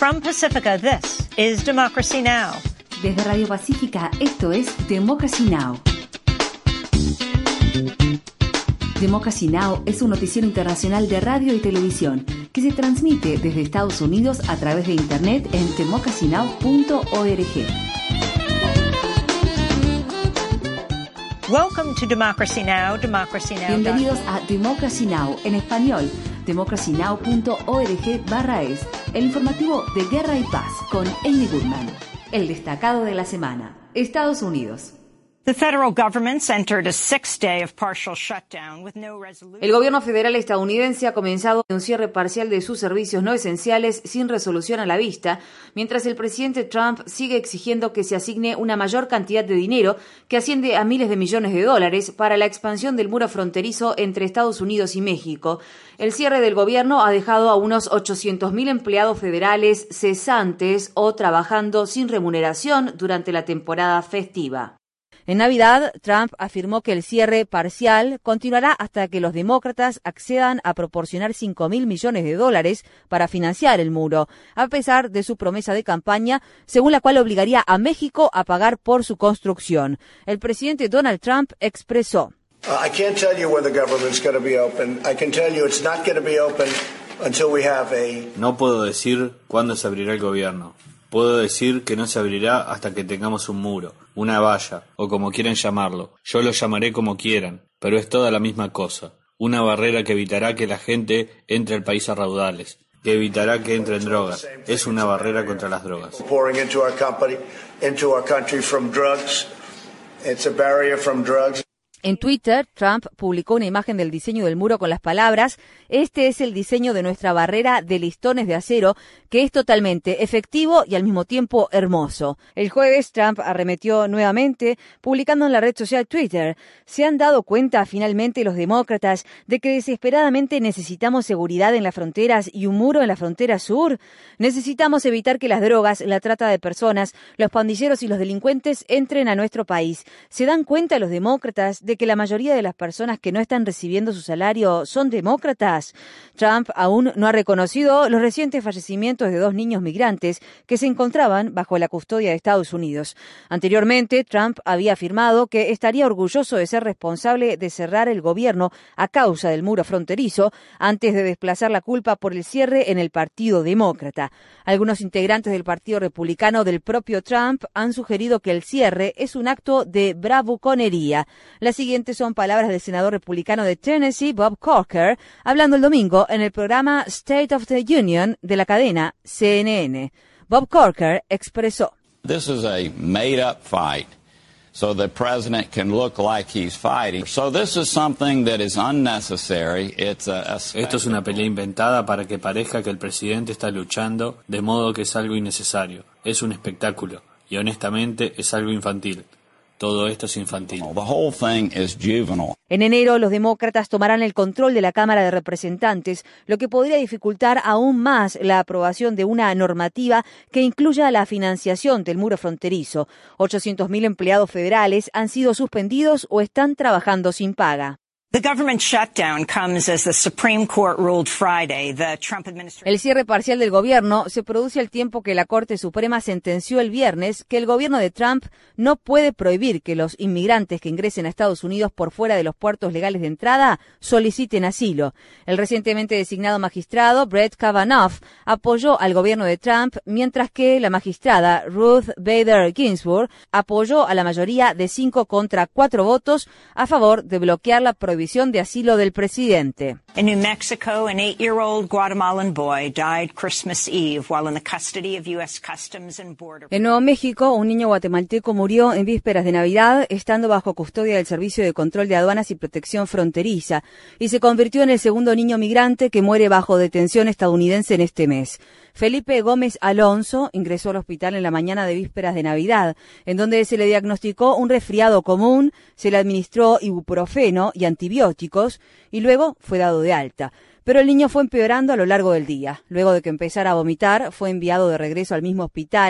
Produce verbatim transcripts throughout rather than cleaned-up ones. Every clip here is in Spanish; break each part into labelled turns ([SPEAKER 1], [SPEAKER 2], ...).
[SPEAKER 1] From Pacifica, this is Democracy Now!
[SPEAKER 2] Desde Radio Pacífica, esto es Democracy Now! Democracy Now! Es un noticiero internacional de radio y televisión que se transmite desde Estados Unidos a través de Internet en democracy now punto org.
[SPEAKER 1] Welcome to Democracy Now! Democracy Now.
[SPEAKER 2] Bienvenidos a Democracy Now! En español, democracy now punto org barra es, el informativo de Guerra y Paz con Amy Goodman. El destacado de la semana. Estados Unidos.
[SPEAKER 1] The federal government's entered a six day of partial shutdown with no resolution.
[SPEAKER 3] El gobierno federal estadounidense ha comenzado un cierre parcial de sus servicios no esenciales sin resolución a la vista, mientras el presidente Trump sigue exigiendo que se asigne una mayor cantidad de dinero, que asciende a miles de millones de dólares, para la expansión del muro fronterizo entre Estados Unidos y México. El cierre del gobierno ha dejado a unos ochocientos mil empleados federales cesantes o trabajando sin remuneración durante la temporada festiva. En Navidad, Trump afirmó que el cierre parcial continuará hasta que los demócratas accedan a proporcionar cinco mil millones de dólares para financiar el muro, a pesar de su promesa de campaña, según la cual obligaría a México a pagar por su construcción. El presidente Donald Trump expresó:
[SPEAKER 4] I can't tell you when the government's going to be open. I can tell you it's not going to be open until we have a...
[SPEAKER 5] No puedo decir cuándo se abrirá el gobierno. Puedo decir que no se abrirá hasta que tengamos un muro, una valla, o como quieran llamarlo. Yo lo llamaré como quieran, pero es toda la misma cosa. Una barrera que evitará que la gente entre al país a raudales, que evitará que entren drogas. Es una barrera contra las drogas.
[SPEAKER 3] En Twitter, Trump publicó una imagen del diseño del muro con las palabras: "Este es el diseño de nuestra barrera de listones de acero, que es totalmente efectivo y al mismo tiempo hermoso". El jueves, Trump arremetió nuevamente, publicando en la red social Twitter: "¿Se han dado cuenta finalmente los demócratas de que desesperadamente necesitamos seguridad en las fronteras y un muro en la frontera sur? Necesitamos evitar que las drogas, la trata de personas, los pandilleros y los delincuentes entren a nuestro país. ¿Se dan cuenta los demócratas de que la mayoría de las personas que no están recibiendo su salario son demócratas?". Trump aún no ha reconocido los recientes fallecimientos de dos niños migrantes que se encontraban bajo la custodia de Estados Unidos. Anteriormente, Trump había afirmado que estaría orgulloso de ser responsable de cerrar el gobierno a causa del muro fronterizo, antes de desplazar la culpa por el cierre en el Partido Demócrata. Algunos integrantes del Partido Republicano del propio Trump han sugerido que el cierre es un acto de bravuconería. Las siguientes son palabras del senador republicano de Tennessee, Bob Corker, hablando el domingo en el programa State of the Union de la cadena C N N. Bob Corker expresó:
[SPEAKER 6] This is a made-up fight, so the president can look like he's fighting. So this is something that is unnecessary. It's a, a
[SPEAKER 5] Esto es una pelea inventada para que parezca que el presidente está luchando, de modo que es algo innecesario. Es un espectáculo, y honestamente es algo infantil. Todo esto es infantil.
[SPEAKER 6] The whole thing is juvenile.
[SPEAKER 3] En enero, los demócratas tomarán el control de la Cámara de Representantes, lo que podría dificultar aún más la aprobación de una normativa que incluya la financiación del muro fronterizo. ochocientos mil empleados federales han sido suspendidos o están trabajando sin paga.
[SPEAKER 1] The government shutdown comes as the Supreme Court ruled Friday. The Trump administration...
[SPEAKER 3] El cierre parcial del gobierno se produce al tiempo que la Corte Suprema sentenció el viernes que el gobierno de Trump no puede prohibir que los inmigrantes que ingresen a Estados Unidos por fuera de los puertos legales de entrada soliciten asilo. El recientemente designado magistrado Brett Kavanaugh apoyó al gobierno de Trump, mientras que la magistrada Ruth Bader Ginsburg apoyó a la mayoría de cinco contra cuatro votos a favor de bloquear la prohibición de asilo del presidente.
[SPEAKER 1] In New Mexico, an eight-year-old Guatemalan boy died Christmas Eve while in the custody of U S Customs and Border.
[SPEAKER 3] En Nuevo México, un niño guatemalteco murió en vísperas de Navidad, estando bajo custodia del Servicio de Control de Aduanas y Protección Fronteriza, y se convirtió en el segundo niño migrante que muere bajo detención estadounidense en este mes. Felipe Gómez Alonso ingresó al hospital en la mañana de vísperas de Navidad, en donde se le diagnosticó un resfriado común, se le administró ibuprofeno y antibióticos, y luego fue dado de alta. Pero el niño fue empeorando a lo largo del día. Luego de que empezara a vomitar, fue enviado de regreso al mismo hospital,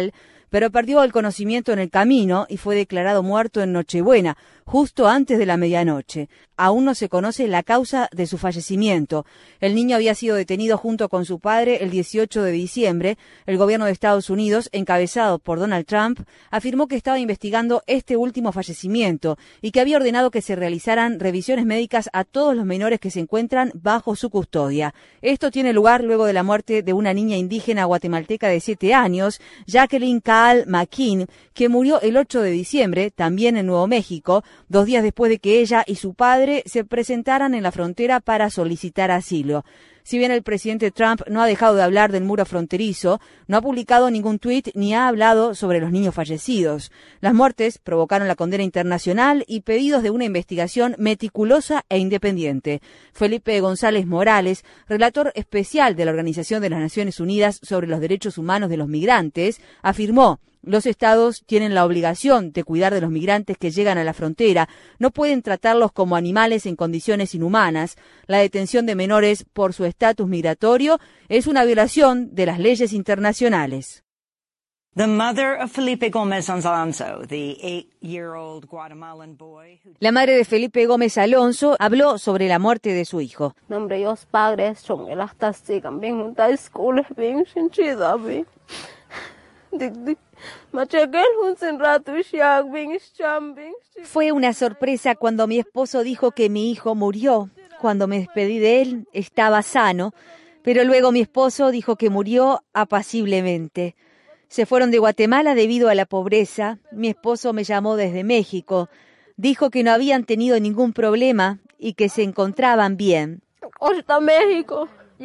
[SPEAKER 3] pero perdió el conocimiento en el camino y fue declarado muerto en Nochebuena, justo antes de la medianoche. Aún no se conoce la causa de su fallecimiento. El niño había sido detenido junto con su padre el dieciocho de diciembre. El gobierno de Estados Unidos, encabezado por Donald Trump, afirmó que estaba investigando este último fallecimiento y que había ordenado que se realizaran revisiones médicas a todos los menores que se encuentran bajo su custodia. Esto tiene lugar luego de la muerte de una niña indígena guatemalteca de siete años, Jacqueline Caal McKean, que murió el ocho de diciembre, también en Nuevo México, dos días después de que ella y su padre se presentaran en la frontera para solicitar asilo. Si bien el presidente Trump no ha dejado de hablar del muro fronterizo, no ha publicado ningún tuit ni ha hablado sobre los niños fallecidos. Las muertes provocaron la condena internacional y pedidos de una investigación meticulosa e independiente. Felipe González Morales, relator especial de la Organización de las Naciones Unidas sobre los Derechos Humanos de los Migrantes, afirmó: los estados tienen la obligación de cuidar de los migrantes que llegan a la frontera. No pueden tratarlos como animales en condiciones inhumanas. La detención de menores por su estatus migratorio es una violación de las leyes internacionales.
[SPEAKER 1] The mother of Felipe Gómez Alonso, the eight-year-old Guatemalan boy who...
[SPEAKER 3] La madre de Felipe Gómez Alonso habló sobre la muerte de su hijo.
[SPEAKER 7] Los padres son
[SPEAKER 3] Fue una sorpresa cuando mi esposo dijo que mi hijo murió. Cuando me despedí de él, estaba sano, pero luego mi esposo dijo que murió apaciblemente. Se fueron de Guatemala debido a la pobreza. Mi esposo me llamó desde México. Dijo que no habían tenido ningún problema y que se encontraban bien.
[SPEAKER 7] México.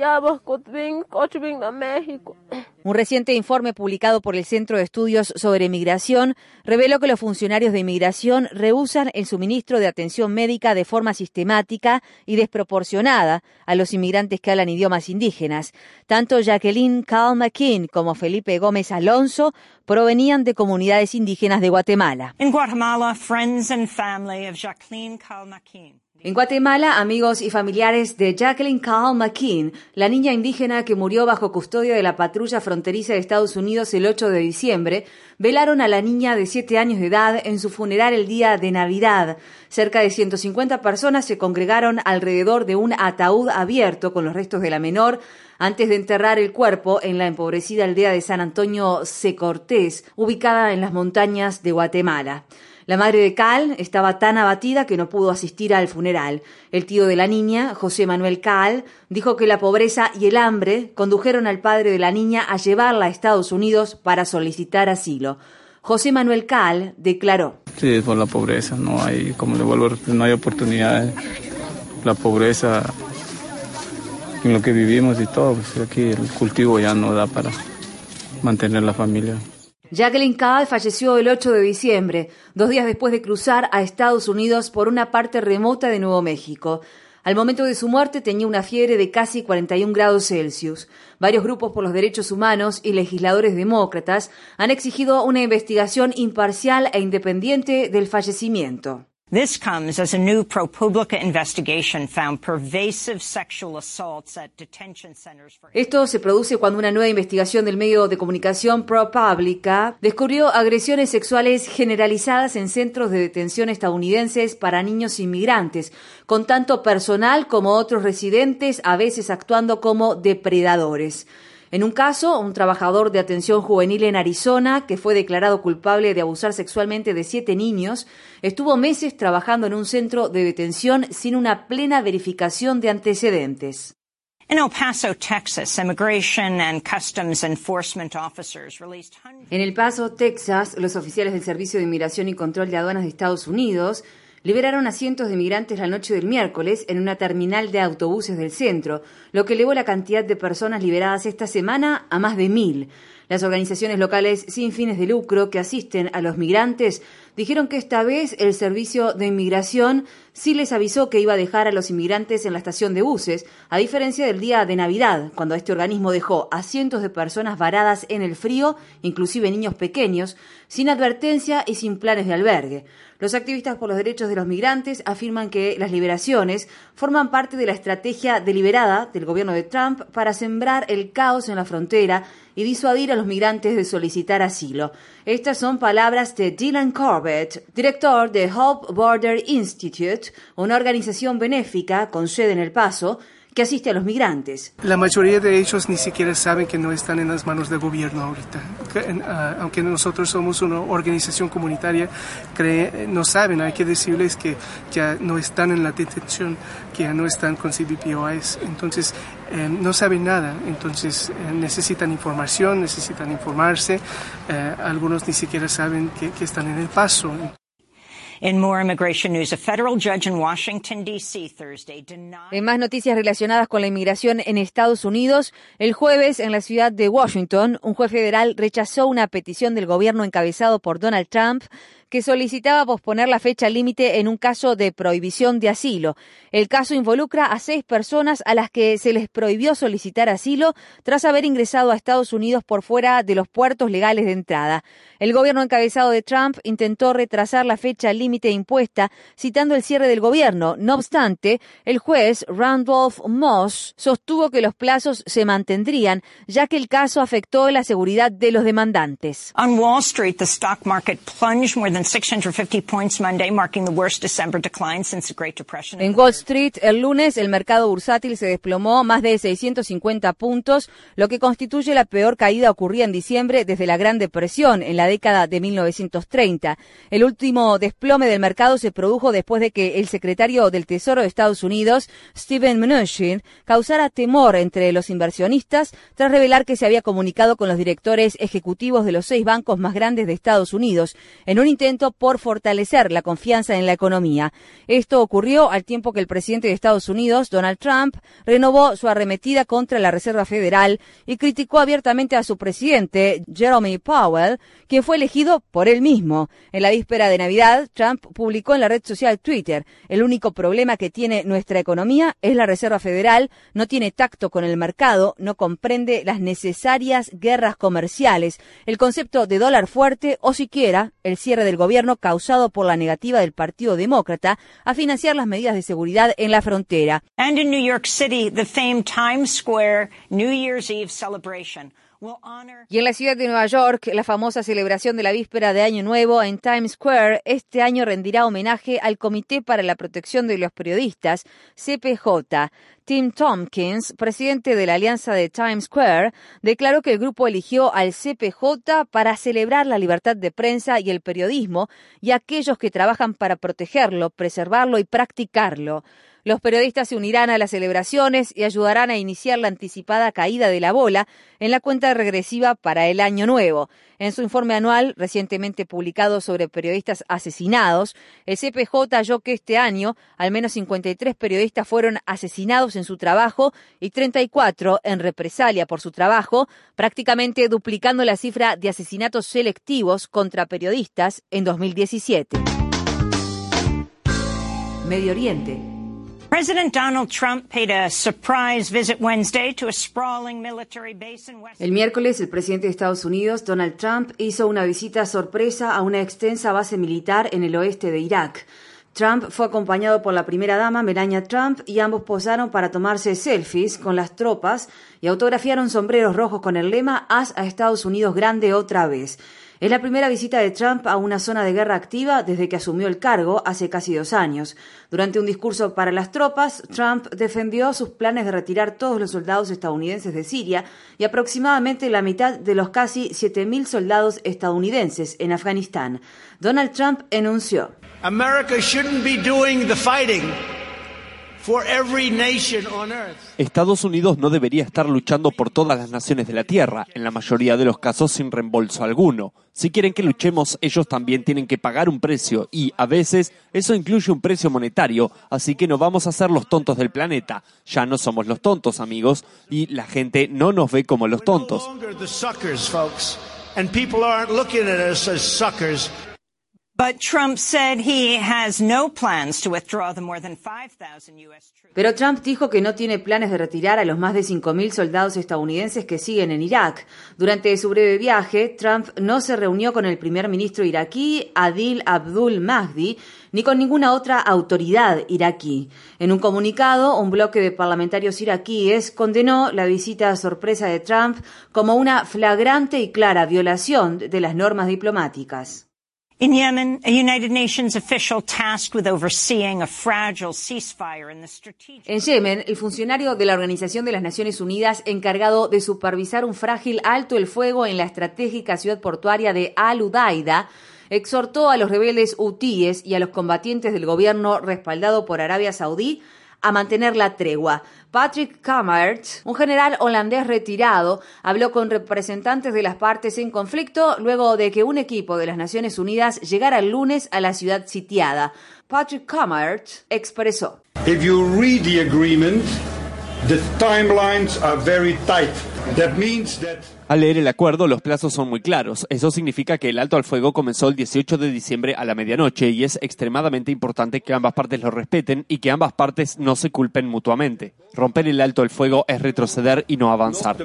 [SPEAKER 3] Un reciente informe publicado por el Centro de Estudios sobre Migración reveló que los funcionarios de inmigración rehúsan el suministro de atención médica de forma sistemática y desproporcionada a los inmigrantes que hablan idiomas indígenas. Tanto Jacqueline Caal McKean como Felipe Gómez Alonso provenían de comunidades indígenas de Guatemala.
[SPEAKER 1] In Guatemala, friends and family of Jacqueline Caal McKean.
[SPEAKER 3] En Guatemala, amigos y familiares de Jacqueline Caal McKean, la niña indígena que murió bajo custodia de la patrulla fronteriza de Estados Unidos el ocho de diciembre, velaron a la niña de siete años de edad en su funeral el día de Navidad. Cerca de ciento cincuenta personas se congregaron alrededor de un ataúd abierto con los restos de la menor antes de enterrar el cuerpo en la empobrecida aldea de San Antonio Cecortés, ubicada en las montañas de Guatemala. La madre de Caal estaba tan abatida que no pudo asistir al funeral. El tío de la niña, José Manuel Caal, dijo que la pobreza y el hambre condujeron al padre de la niña a llevarla a Estados Unidos para solicitar asilo. José Manuel Caal declaró:
[SPEAKER 8] Sí, es por la pobreza, no hay, como le vuelvo a repetir, no hay oportunidades. La pobreza en lo que vivimos y todo, pues aquí el cultivo ya no da para mantener la familia.
[SPEAKER 3] Jacqueline Caal falleció el ocho de diciembre, dos días después de cruzar a Estados Unidos por una parte remota de Nuevo México. Al momento de su muerte tenía una fiebre de casi cuarenta y un grados Celsius. Varios grupos por los derechos humanos y legisladores demócratas han exigido una investigación imparcial e independiente del fallecimiento.
[SPEAKER 1] This comes as a new ProPublica investigation found pervasive sexual assaults at detention centers for...
[SPEAKER 3] Esto se produce cuando una nueva investigación del medio de comunicación ProPublica descubrió agresiones sexuales generalizadas en centros de detención estadounidenses para niños inmigrantes, con tanto personal como otros residentes, a veces actuando como depredadores. En un caso, un trabajador de atención juvenil en Arizona, que fue declarado culpable de abusar sexualmente de siete niños, estuvo meses trabajando en un centro de detención sin una plena verificación de antecedentes.
[SPEAKER 1] In El Paso, Texas, Immigration and Customs Enforcement officers released hundreds...
[SPEAKER 3] En El Paso, Texas, los oficiales del Servicio de Inmigración y Control de Aduanas de Estados Unidos liberaron a cientos de migrantes la noche del miércoles en una terminal de autobuses del centro, lo que elevó la cantidad de personas liberadas esta semana a más de mil. Las organizaciones locales sin fines de lucro que asisten a los migrantes dijeron que esta vez el Servicio de Inmigración sí les avisó que iba a dejar a los inmigrantes en la estación de buses, a diferencia del día de Navidad, cuando este organismo dejó a cientos de personas varadas en el frío, inclusive niños pequeños, sin advertencia y sin planes de albergue. Los activistas por los derechos de los migrantes afirman que las liberaciones forman parte de la estrategia deliberada del gobierno de Trump para sembrar el caos en la frontera y disuadir a los migrantes de solicitar asilo. Estas son palabras de Dylan Corbett, director de Hope Border Institute, una organización benéfica con sede en El Paso, que asiste a los migrantes.
[SPEAKER 9] La mayoría de ellos ni siquiera saben que no están en las manos del gobierno ahorita. Aunque nosotros somos una organización comunitaria, creen, no saben, hay que decirles que ya no están en la detención, que ya no están con C B P O Is. Entonces, eh, no saben nada. Entonces, eh, necesitan información, necesitan informarse. Eh, algunos ni siquiera saben que, que están en El Paso.
[SPEAKER 1] In more immigration news, a federal judge in Washington, D C Thursday denied...
[SPEAKER 3] En más noticias relacionadas con la inmigración en Estados Unidos, el jueves en la ciudad de Washington, un juez federal rechazó una petición del gobierno encabezado por Donald Trump que solicitaba posponer la fecha límite en un caso de prohibición de asilo. El caso involucra a seis personas a las que se les prohibió solicitar asilo tras haber ingresado a Estados Unidos por fuera de los puertos legales de entrada. El gobierno encabezado de Trump intentó retrasar la fecha límite impuesta, citando el cierre del gobierno. No obstante, el juez Randolph Moss sostuvo que los plazos se mantendrían, ya que el caso afectó la seguridad de los demandantes.
[SPEAKER 1] On Wall Street, the stock market plunged more than six hundred fifty points Monday, marking the worst December decline since the Great Depression.
[SPEAKER 3] En Wall Street, el lunes, el mercado bursátil se desplomó más de seiscientos cincuenta puntos, lo que constituye la peor caída ocurrida en diciembre desde la Gran Depresión, en la década de mil novecientos treinta. El último desplome del mercado se produjo después de que el secretario del Tesoro de Estados Unidos, Steven Mnuchin, causara temor entre los inversionistas tras revelar que se había comunicado con los directores ejecutivos de los seis bancos más grandes de Estados Unidos, en un intento por fortalecer la confianza en la economía. Esto ocurrió al tiempo que el presidente de Estados Unidos, Donald Trump, renovó su arremetida contra la Reserva Federal y criticó abiertamente a su presidente, Jerome Powell, quien fue elegido por él mismo. En la víspera de Navidad, Trump publicó en la red social Twitter: el único problema que tiene nuestra economía es la Reserva Federal, no tiene tacto con el mercado, no comprende las necesarias guerras comerciales, el concepto de dólar fuerte o siquiera el cierre del gobierno causado por la negativa del Partido Demócrata a financiar las medidas de seguridad en la frontera.
[SPEAKER 1] And in New York City, the famed Times Square New Year's Eve celebration.
[SPEAKER 3] Y en la ciudad de Nueva York, la famosa celebración de la víspera de Año Nuevo en Times Square este año rendirá homenaje al Comité para la Protección de los Periodistas, C P J. Tim Tompkins, presidente de la Alianza de Times Square, declaró que el grupo eligió al C P J para celebrar la libertad de prensa y el periodismo y a aquellos que trabajan para protegerlo, preservarlo y practicarlo. Los periodistas se unirán a las celebraciones y ayudarán a iniciar la anticipada caída de la bola en la cuenta regresiva para el Año Nuevo. En su informe anual, recientemente publicado sobre periodistas asesinados, el C P J halló que este año al menos cincuenta y tres periodistas fueron asesinados en su trabajo y treinta y cuatro en represalia por su trabajo, prácticamente duplicando la cifra de asesinatos selectivos contra periodistas en dos mil diecisiete.
[SPEAKER 2] Medio Oriente.
[SPEAKER 1] President Donald Trump paid a surprise visit Wednesday to a sprawling military base in West.
[SPEAKER 3] El miércoles, el presidente de Estados Unidos, Donald Trump, hizo una visita sorpresa a una extensa base militar en el oeste de Irak. Trump fue acompañado por la primera dama, Melania Trump, y ambos posaron para tomarse selfies con las tropas y autografiaron sombreros rojos con el lema «Haz a Estados Unidos grande otra vez». Es la primera visita de Trump a una zona de guerra activa desde que asumió el cargo hace casi dos años. Durante un discurso para las tropas, Trump defendió sus planes de retirar todos los soldados estadounidenses de Siria y aproximadamente la mitad de los casi siete mil soldados estadounidenses en Afganistán. Donald Trump enunció:
[SPEAKER 4] America shouldn't be doing the fighting for every nation on earth.
[SPEAKER 10] Estados Unidos no debería estar luchando por todas las naciones de la Tierra, en la mayoría de los casos sin reembolso alguno. Si quieren que luchemos, ellos también tienen que pagar un precio y, a veces, eso incluye un precio monetario, así que no vamos a ser los tontos del planeta. Ya no somos los tontos, amigos, y la gente no nos ve como los tontos.
[SPEAKER 3] Pero Trump dijo que no tiene planes de retirar a los más de cinco mil soldados estadounidenses que siguen en Irak. Durante su breve viaje, Trump no se reunió con el primer ministro iraquí, Adil Abdul Mahdi, ni con ninguna otra autoridad iraquí. En un comunicado, un bloque de parlamentarios iraquíes condenó la visita sorpresa de Trump como una flagrante y clara violación de las normas diplomáticas.
[SPEAKER 1] In Yemen, a United Nations official tasked with overseeing a fragile ceasefire in the strategic...
[SPEAKER 3] En Yemen, el funcionario de la Organización de las Naciones Unidas encargado de supervisar un frágil alto el fuego en la estratégica ciudad portuaria de Al-Udaida exhortó a los rebeldes hutíes y a los combatientes del gobierno respaldado por Arabia Saudí a mantener la tregua. Patrick Kammert, un general holandés retirado, habló con representantes de las partes en conflicto luego de que un equipo de las Naciones Unidas llegara el lunes a la ciudad sitiada. Patrick Kammert expresó:
[SPEAKER 11] If you read the agreement, the timelines are very tight. That means that
[SPEAKER 10] Al leer el acuerdo, los plazos son muy claros. Eso significa que el alto al fuego comenzó el dieciocho de diciembre a la medianoche y es extremadamente importante que ambas partes lo respeten y que ambas partes no se culpen mutuamente. Romper el alto al fuego es retroceder y no avanzar.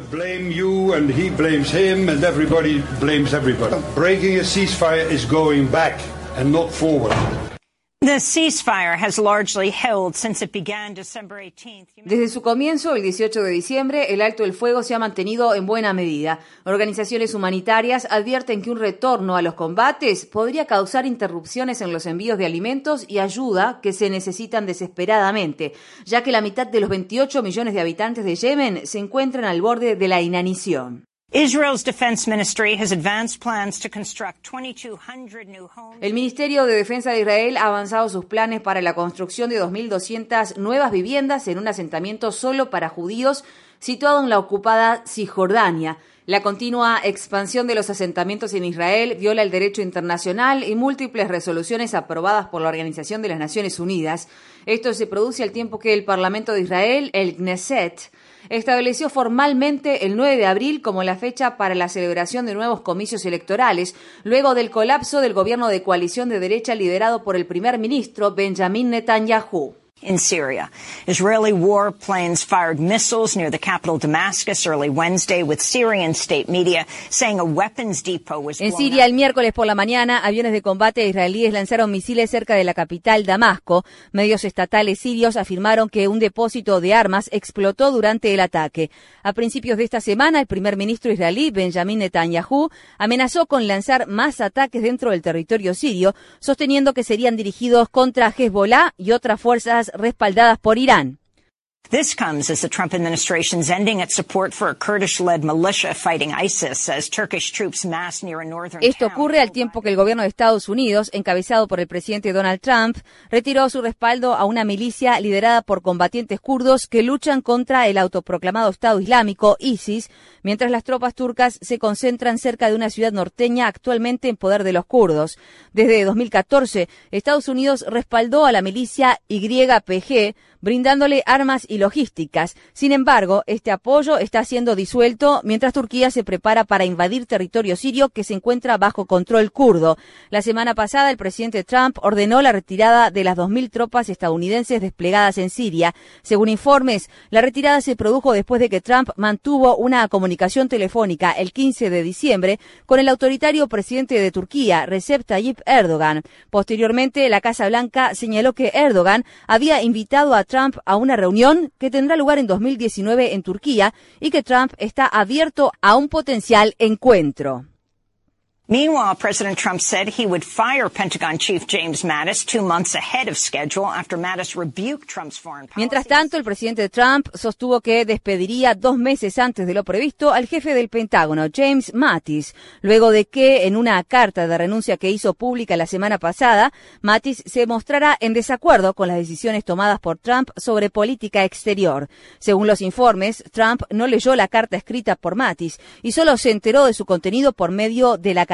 [SPEAKER 11] Breaking a ceasefire is going back and not forward.
[SPEAKER 1] The ceasefire has largely held since it began December eighteenth.
[SPEAKER 3] Desde su comienzo, el dieciocho de diciembre, el alto el fuego se ha mantenido en buena medida. Organizaciones humanitarias advierten que un retorno a los combates podría causar interrupciones en los envíos de alimentos y ayuda que se necesitan desesperadamente, ya que la mitad de los veintiocho millones de habitantes de Yemen se encuentran al borde de la inanición.
[SPEAKER 1] Israel's Defense Ministry has advanced plans to construct twenty-two hundred new homes.
[SPEAKER 3] El Ministerio de Defensa de Israel ha avanzado sus planes para la construcción de dos mil doscientas nuevas viviendas en un asentamiento solo para judíos situado en la ocupada Cisjordania. La continua expansión de los asentamientos en Israel viola el derecho internacional y múltiples resoluciones aprobadas por la Organización de las Naciones Unidas. Esto se produce al tiempo que el Parlamento de Israel, el Knesset, estableció formalmente el nueve de abril como la fecha para la celebración de nuevos comicios electorales, luego del colapso del gobierno de coalición de derecha liderado por el primer ministro Benjamin Netanyahu.
[SPEAKER 1] In Syria, Israeli warplanes fired missiles near the capital Damascus early Wednesday, with Syrian state media saying a weapons depot was blown
[SPEAKER 3] up. En Siria, el miércoles por la mañana, aviones de combate israelíes lanzaron misiles cerca de la capital Damasco. Medios estatales sirios afirmaron que un depósito de armas explotó durante el ataque. A principios de esta semana, el primer ministro israelí, Benjamin Netanyahu, amenazó con lanzar más ataques dentro del territorio sirio, sosteniendo que serían dirigidos contra Hezbollah y otras fuerzas respaldadas por Irán.
[SPEAKER 1] This comes as the Trump administration's ending its support for a Kurdish-led militia fighting ISIS as Turkish troops mass near a northern
[SPEAKER 3] Esto
[SPEAKER 1] town.
[SPEAKER 3] ocurre al tiempo que el gobierno de Estados Unidos, encabezado por el presidente Donald Trump, retiró su respaldo a una milicia liderada por combatientes kurdos que luchan contra el autoproclamado Estado Islámico, ISIS, mientras las tropas turcas se concentran cerca de una ciudad norteña actualmente en poder de los kurdos. Desde dos mil catorce, Estados Unidos respaldó a la milicia Y P G, brindándole armas y logísticas. Sin embargo, este apoyo está siendo disuelto mientras Turquía se prepara para invadir territorio sirio que se encuentra bajo control kurdo. La semana pasada, el presidente Trump ordenó la retirada de las dos mil tropas estadounidenses desplegadas en Siria. Según informes, la retirada se produjo después de que Trump mantuvo una comunicación telefónica el quince de diciembre con el autoritario presidente de Turquía, Recep Tayyip Erdogan. Posteriormente, la Casa Blanca señaló que Erdogan había invitado a Trump a una reunión que tendrá lugar en dos mil diecinueve en Turquía y que Trump está abierto a un potencial encuentro.
[SPEAKER 1] Meanwhile, President Trump said he would fire Pentagon Chief James Mattis two months ahead of schedule after Mattis rebuked Trump's foreign policy.
[SPEAKER 3] Mientras tanto, el presidente Trump sostuvo que despediría dos meses antes de lo previsto al jefe del Pentágono, James Mattis, luego de que, en una carta de renuncia que hizo pública la semana pasada, Mattis se mostrara en desacuerdo con las decisiones tomadas por Trump sobre política exterior. Según los informes, Trump no leyó la carta escrita por Mattis y solo se enteró de su contenido por medio de la cadena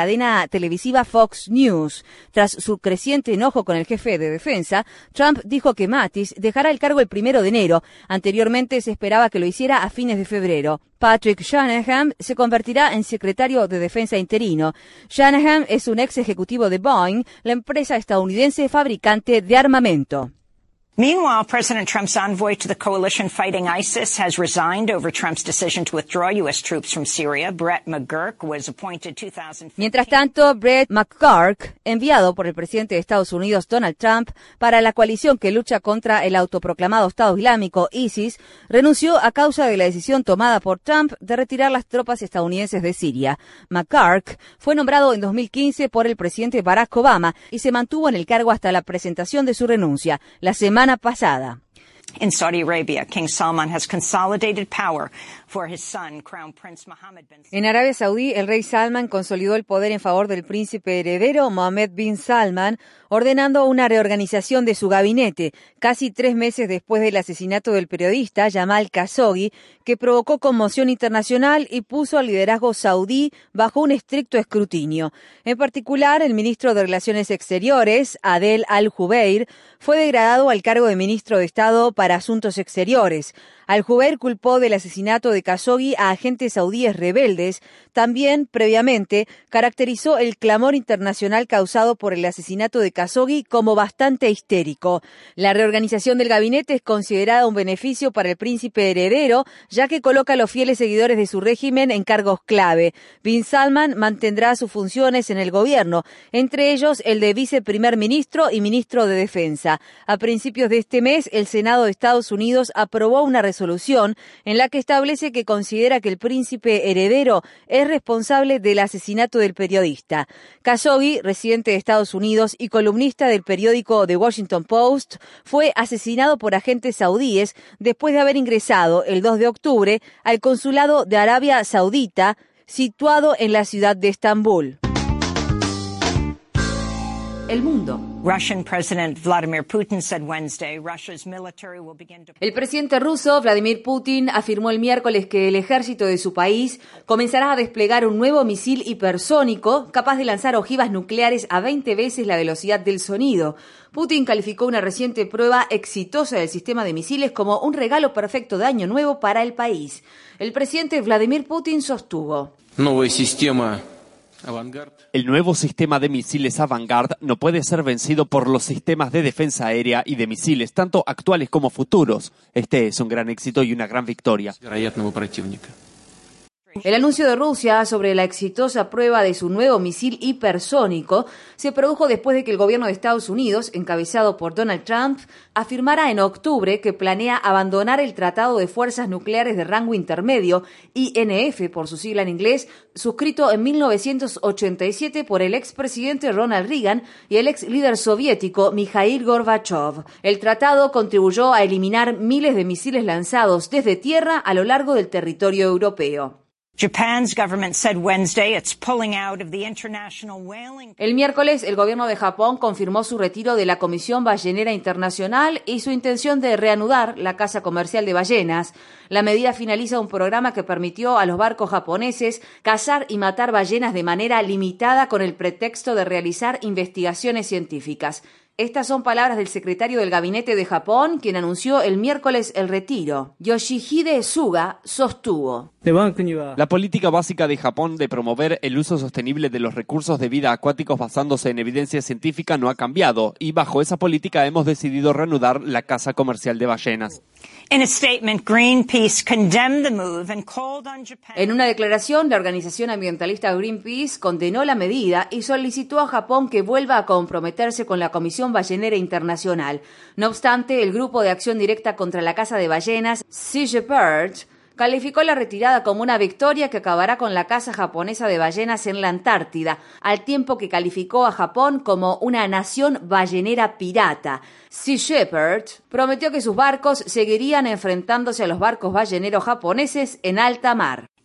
[SPEAKER 3] cadena televisiva Fox News. Tras su creciente enojo con el jefe de defensa, Trump dijo que Mattis dejará el cargo el primero de enero. Anteriormente se esperaba que lo hiciera a fines de febrero. Patrick Shanahan se convertirá en secretario de defensa interino. Shanahan es un ex ejecutivo de Boeing, la empresa estadounidense fabricante de armamento.
[SPEAKER 1] Meanwhile, President Trump's envoy to the coalition fighting ISIS has resigned over Trump's decision to withdraw U S troops from Syria. Brett McGurk was appointed two thousand fifteen.
[SPEAKER 3] Mientras tanto, Brett McGurk, enviado por el presidente de Estados Unidos, Donald Trump, para la coalición que lucha contra el autoproclamado Estado Islámico, ISIS, renunció a causa de la decisión tomada por Trump de retirar las tropas estadounidenses de Siria. McGurk fue nombrado en dos mil quince por el presidente Barack Obama y se mantuvo en el cargo hasta la presentación de su renuncia la semana pasada.
[SPEAKER 1] In Saudi Arabia, King Salman has consolidated power for his son, Crown Prince Mohammed bin Salman.
[SPEAKER 3] En Arabia Saudí, el rey Salman consolidó el poder en favor del príncipe heredero Mohammed bin Salman, ordenando una reorganización de su gabinete, casi tres meses después del asesinato del periodista Jamal Khashoggi, que provocó conmoción internacional y puso al liderazgo saudí bajo un estricto escrutinio. En particular, el ministro de Relaciones Exteriores, Adel Al-Jubeir, fue degradado al cargo de ministro de Estado para Asuntos Exteriores. Al-Jubeir culpó del asesinato de Khashoggi a agentes saudíes rebeldes. También, previamente, caracterizó el clamor internacional causado por el asesinato de Khashoggi como bastante histérico. La reorganización del gabinete es considerada un beneficio para el príncipe heredero, ya que coloca a los fieles seguidores de su régimen en cargos clave. Bin Salman mantendrá sus funciones en el gobierno, entre ellos el de viceprimer ministro y ministro de Defensa. A principios de este mes, el Senado de Estados Unidos aprobó una resolución resolución en la que establece que considera que el príncipe heredero es responsable del asesinato del periodista. Khashoggi, residente de Estados Unidos y columnista del periódico The Washington Post, fue asesinado por agentes saudíes después de haber ingresado el dos de octubre al consulado de Arabia Saudita, situado en la ciudad de Estambul. El mundo.
[SPEAKER 1] Russian President Vladimir Putin said Wednesday Russia's military will begin to...
[SPEAKER 3] El presidente ruso Vladimir Putin afirmó el miércoles que el ejército de su país comenzará a desplegar un nuevo misil hipersónico capaz de lanzar ojivas nucleares a veinte veces la velocidad del sonido. Putin calificó una reciente prueba exitosa del sistema de misiles como un regalo perfecto de Año Nuevo para el país. El presidente Vladimir Putin sostuvo:
[SPEAKER 12] Nueva sistema
[SPEAKER 10] El nuevo sistema de misiles Avangard no puede ser vencido por los sistemas de defensa aérea y de misiles, tanto actuales como futuros. Este es un gran éxito y una gran victoria.
[SPEAKER 3] El anuncio de Rusia sobre la exitosa prueba de su nuevo misil hipersónico se produjo después de que el gobierno de Estados Unidos, encabezado por Donald Trump, afirmara en octubre que planea abandonar el Tratado de Fuerzas Nucleares de Rango Intermedio, I N F por su sigla en inglés, suscrito en mil novecientos ochenta y siete por el expresidente Ronald Reagan y el ex líder soviético Mikhail Gorbachev. El tratado contribuyó a eliminar miles de misiles lanzados desde tierra a lo largo del territorio europeo.
[SPEAKER 1] Japan's government said Wednesday it's pulling out of the International Whaling.
[SPEAKER 3] El miércoles, el gobierno de Japón confirmó su retiro de la Comisión Ballenera Internacional y su intención de reanudar la caza comercial de ballenas. La medida finaliza un programa que permitió a los barcos japoneses cazar y matar ballenas de manera limitada con el pretexto de realizar investigaciones científicas. Estas son palabras del secretario del Gabinete de Japón, quien anunció el miércoles el retiro. Yoshihide Suga sostuvo:
[SPEAKER 10] La política básica de Japón de promover el uso sostenible de los recursos de vida acuáticos basándose en evidencia científica no ha cambiado, y bajo esa política hemos decidido reanudar la caza comercial de ballenas.
[SPEAKER 1] In a statement, Greenpeace condemned the move and called on Japan.
[SPEAKER 3] En una declaración, la organización ambientalista Greenpeace condenó la medida y solicitó a Japón que vuelva a comprometerse con la Comisión Ballenera Internacional. No obstante, el Grupo de Acción Directa contra la Caza de Ballenas, Sea Shepherd, calificó la retirada como una victoria que acabará con la caza japonesa de ballenas en la Antártida, al tiempo que calificó a Japón como una nación ballenera pirata. Sea Shepherd prometió que sus barcos seguirían enfrentándose a los barcos balleneros japoneses en alta mar.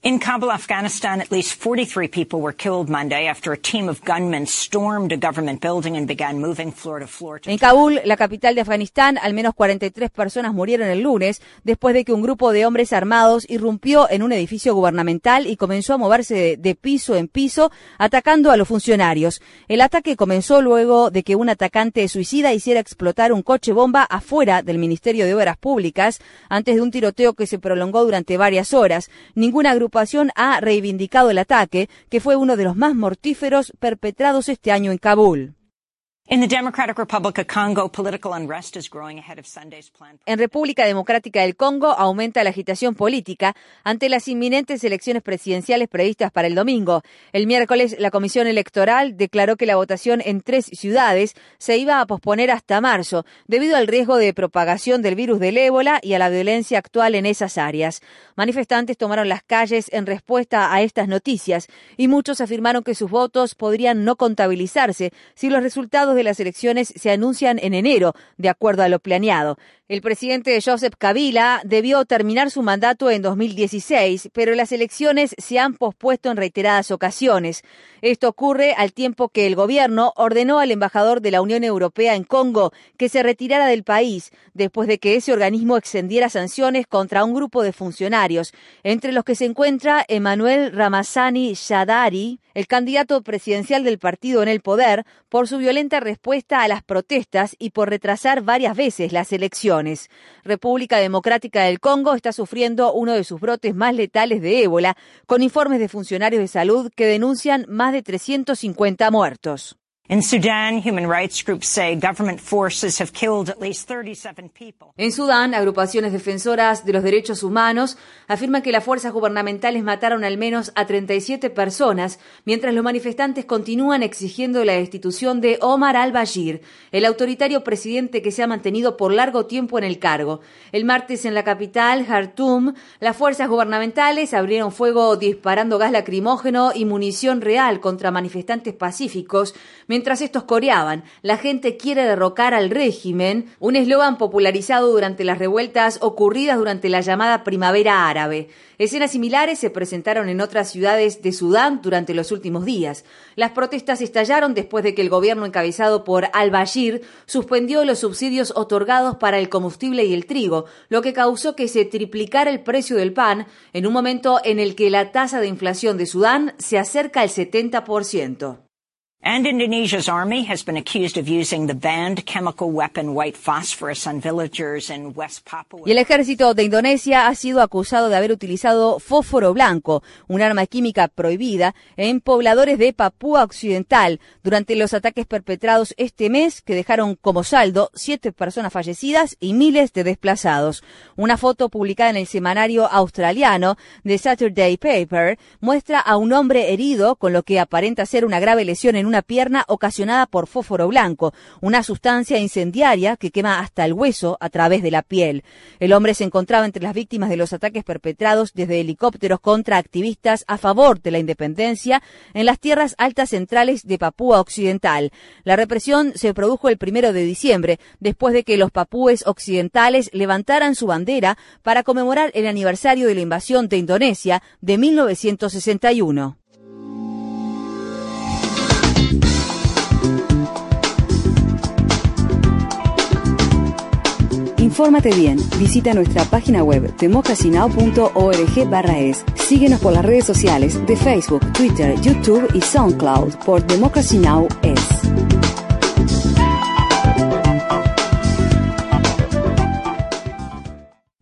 [SPEAKER 1] In Kabul, Afghanistan, at least forty-three people were killed Monday after a team of gunmen stormed a government building and began moving floor to floor.
[SPEAKER 3] En Kabul, la capital de Afganistán, al menos cuarenta y tres personas murieron el lunes después de que un grupo de hombres armados irrumpió en un edificio gubernamental y comenzó a moverse de, de piso en piso, atacando a los funcionarios. El ataque comenzó luego de que un atacante suicida hiciera explotar un coche bomba afuera del Ministerio de Obras Públicas, antes de un tiroteo que se prolongó durante varias horas. Ninguna agrupación ha reivindicado el ataque, que fue uno de los más mortíferos perpetrados este año en Kabul.
[SPEAKER 1] In the Democratic Republic of Congo, political unrest is growing ahead of Sunday's planned.
[SPEAKER 3] En República Democrática del Congo aumenta la agitación política ante las inminentes elecciones presidenciales previstas para el domingo. El miércoles, la Comisión Electoral declaró que la votación en tres ciudades se iba a posponer hasta marzo, debido al riesgo de propagación del virus del ébola y a la violencia actual en esas áreas. Manifestantes tomaron las calles en respuesta a estas noticias y muchos afirmaron que sus votos podrían no contabilizarse si los resultados de las elecciones se anuncian en enero, de acuerdo a lo planeado. El presidente Joseph Kabila debió terminar su mandato en dos mil dieciséis, pero las elecciones se han pospuesto en reiteradas ocasiones. Esto ocurre al tiempo que el gobierno ordenó al embajador de la Unión Europea en Congo que se retirara del país, después de que ese organismo extendiera sanciones contra un grupo de funcionarios, entre los que se encuentra Emmanuel Ramazani Shadary, el candidato presidencial del partido en el poder, por su violenta respuesta a las protestas y por retrasar varias veces las elecciones. República Democrática del Congo está sufriendo uno de sus brotes más letales de ébola, con informes de funcionarios de salud que denuncian más de trescientos cincuenta muertos.
[SPEAKER 1] In Sudan, human rights groups say government forces have killed at least thirty-seven people.
[SPEAKER 3] En Sudán, agrupaciones defensoras de los derechos humanos afirman que las fuerzas gubernamentales mataron al menos a treinta y siete personas, mientras los manifestantes continúan exigiendo la destitución de Omar al-Bashir, el autoritario presidente que se ha mantenido por largo tiempo en el cargo. El martes en la capital, Jartum, las fuerzas gubernamentales abrieron fuego disparando gas lacrimógeno y munición real contra manifestantes pacíficos, mientras estos coreaban: "La gente quiere derrocar al régimen", un eslogan popularizado durante las revueltas ocurridas durante la llamada Primavera Árabe. Escenas similares se presentaron en otras ciudades de Sudán durante los últimos días. Las protestas estallaron después de que el gobierno encabezado por al-Bashir suspendió los subsidios otorgados para el combustible y el trigo, lo que causó que se triplicara el precio del pan en un momento en el que la tasa de inflación de Sudán se acerca al setenta por ciento.
[SPEAKER 1] And Indonesia's army has been accused of using the banned chemical weapon white phosphorus on villagers in West Papua.
[SPEAKER 3] Y el ejército de Indonesia ha sido acusado de haber utilizado fósforo blanco, un arma química prohibida, en pobladores de Papúa Occidental durante los ataques perpetrados este mes que dejaron como saldo siete personas fallecidas y miles de desplazados. Una foto publicada en el semanario australiano The Saturday Paper muestra a un hombre herido con lo que aparenta ser una grave lesión en una pierna ocasionada por fósforo blanco, una sustancia incendiaria que quema hasta el hueso a través de la piel. El hombre se encontraba entre las víctimas de los ataques perpetrados desde helicópteros contra activistas a favor de la independencia en las tierras altas centrales de Papúa Occidental. La represión se produjo el primero de diciembre, después de que los papúes occidentales levantaran su bandera para conmemorar el aniversario de la invasión de Indonesia de mil novecientos sesenta y uno.
[SPEAKER 2] Infórmate bien, visita nuestra página web democracy now punto org barra es. Síguenos por las redes sociales de Facebook, Twitter, YouTube y SoundCloud por Democracy Now! Es.